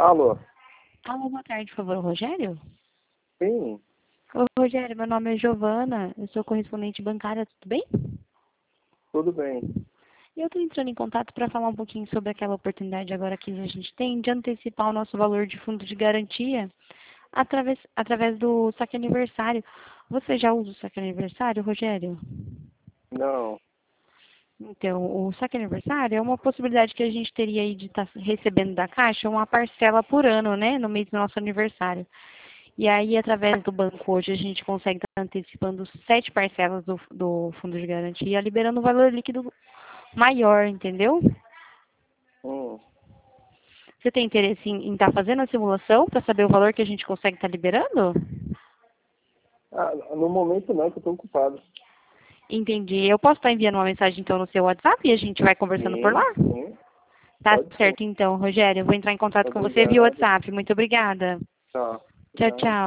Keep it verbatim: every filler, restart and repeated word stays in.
Alô? Alô, boa tarde, por favor, Rogério? Sim, Ô, Rogério, meu nome é Giovana, eu sou correspondente bancária, tudo bem? tudo bem. E eu estou entrando em contato para falar um pouquinho sobre aquela oportunidade agora que a gente tem de antecipar o nosso valor de fundo de garantia através, através do saque aniversário. Você já usa o saque aniversário, Rogério? Não. Então, o saque aniversário é uma possibilidade que a gente teria aí de estar recebendo da Caixa uma parcela por ano, né, no mês do nosso aniversário. E aí, através do banco hoje, a gente consegue estar antecipando sete parcelas do, do fundo de garantia, liberando um valor líquido maior, entendeu? Hum. Você tem interesse em estar fazendo a simulação para saber o valor que a gente consegue estar liberando? Ah, no momento não, que eu tô ocupado. Entendi. Eu posso estar enviando uma mensagem então no seu WhatsApp e a gente vai conversando por lá? Sim, sim, Tá pode sim. certo então, Rogério. Eu vou entrar em contato com você via Obrigado. WhatsApp. Muito obrigada. Tchau. Tchau, Tchau. tchau.